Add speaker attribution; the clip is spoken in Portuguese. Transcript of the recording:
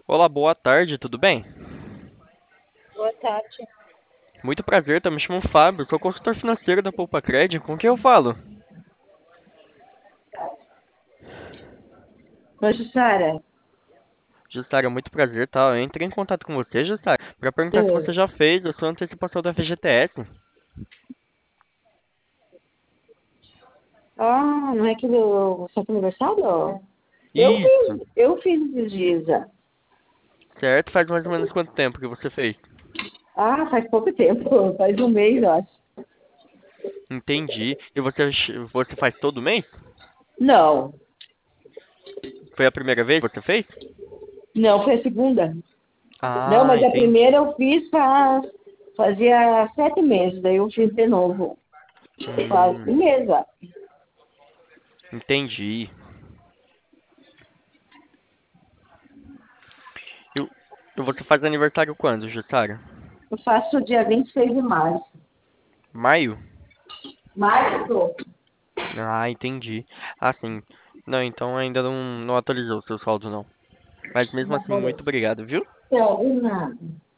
Speaker 1: Olá, boa tarde, tudo bem?
Speaker 2: Boa tarde.
Speaker 1: Muito prazer, me chamo Fábio, sou consultor financeiro da Poupa Cred, com quem eu falo?
Speaker 2: Oi, Jussara.
Speaker 1: Jussara, muito prazer, tá? Eu entrei em contato com você, Jussara, para perguntar se você
Speaker 2: Oi.
Speaker 1: já fez a sua antecipação da FGTS.
Speaker 2: Ah, não é que do seu aniversário? Eu
Speaker 1: Isso,
Speaker 2: fiz, eu fiz esses dias.
Speaker 1: certo? Faz mais ou menos quanto tempo que você fez?
Speaker 2: Ah, faz pouco tempo, faz um mês, eu acho.
Speaker 1: Entendi. E você faz todo mês?
Speaker 2: Não,
Speaker 1: Foi a primeira vez que você fez?
Speaker 2: não, foi a segunda. Não,
Speaker 1: Ah,
Speaker 2: mas a
Speaker 1: entendi.
Speaker 2: primeira eu fiz fazia 7 meses, daí eu fiz de novo. Faz
Speaker 1: Hum,
Speaker 2: um mês, ó.
Speaker 1: entendi. E, e você faz aniversário quando, Jussara?
Speaker 2: Eu faço dia 26 de março.
Speaker 1: Maio?
Speaker 2: Março?
Speaker 1: Ah, entendi. Ah, sim. Não, então ainda não atualizou o seu saldo, não. Mas mesmo
Speaker 2: Não,
Speaker 1: assim,
Speaker 2: peraí.
Speaker 1: muito obrigado, viu?
Speaker 2: Não, nada.